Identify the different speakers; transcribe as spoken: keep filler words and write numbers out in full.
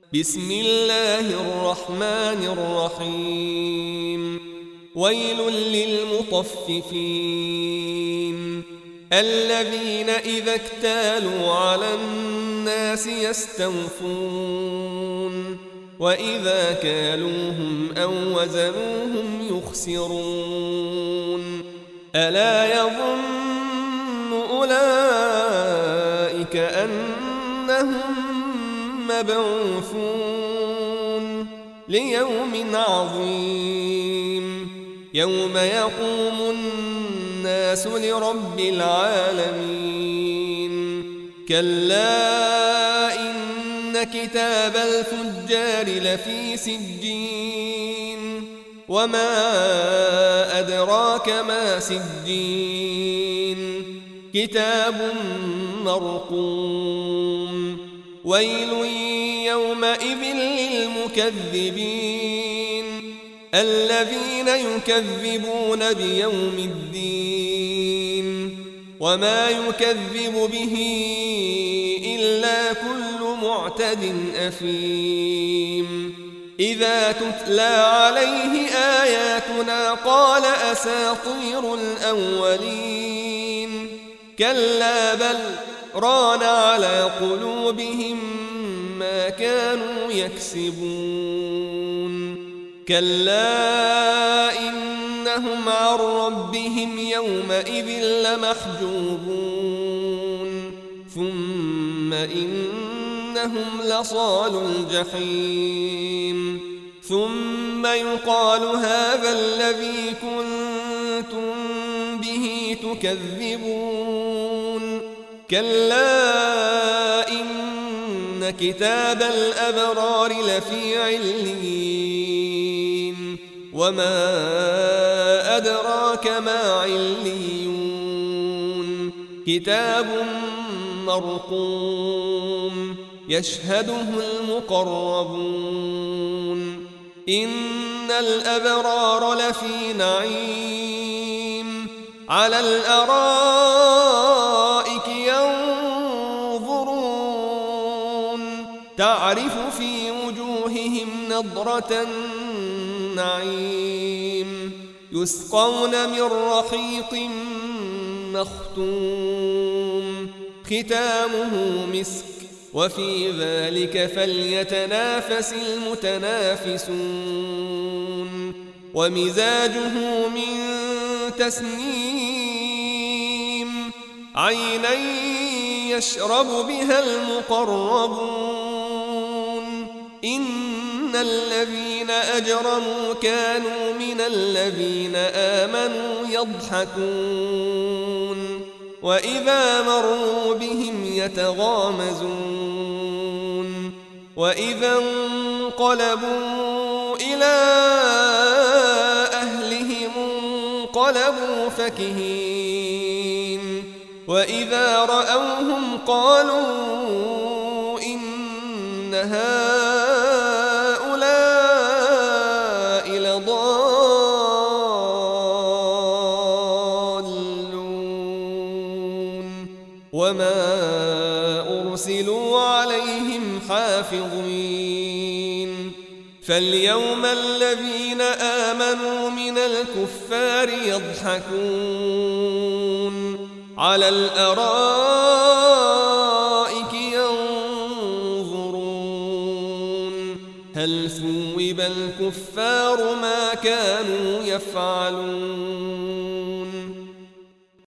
Speaker 1: بسم الله الرحمن الرحيم ويل للمطففين الذين إذا اكتالوا على الناس يستوفون وإذا كالوهم أو وزنوهم يخسرون ألا يظن أولئك أنهم مبعوثون ليوم عظيم يوم يقوم الناس لرب العالمين كلا إن كتاب الفجار لفي سجين وما أدراك ما سجين كتاب مرقوم ويل يومئذ للمكذبين الذين يكذبون بيوم الدين وما يكذب به إلا كل معتد أثيم إذا تتلى عليه آياتنا قال أساطير الأولين كلا بل ران على قلوبهم ما كانوا يكسبون كلا إنهم عن ربهم يومئذ لمحجوبون ثم إنهم لصالو الجحيم ثم يقال هذا الذي كنتم به تكذبون كلا إن كتاب الأبرار لفي عليين وما أدراك ما عليون كتاب مرقوم يشهده المقربون إن الأبرار لفي نعيم على الأرائك ينظرون تعرف في وجوههم نضرة النعيم يسقون من رحيق مختوم ختامه مسك وفي ذلك فليتنافس المتنافسون ومزاجه من تسنيم عينا يشرب بها المقربون إن الذين أجرموا كانوا من الذين آمنوا يضحكون وإذا مروا بهم يتغامزون وإذا انقلبوا إلى أهلهم انقلبوا فكهين وإذا رأوهم قالوا إن هؤلاء لضالون وما أرسلوا عليهم حافظين فاليوم الذين آمنوا من الكفار يضحكون على الأرائك ينظرون هل ثوب الكفار ما كانوا يفعلون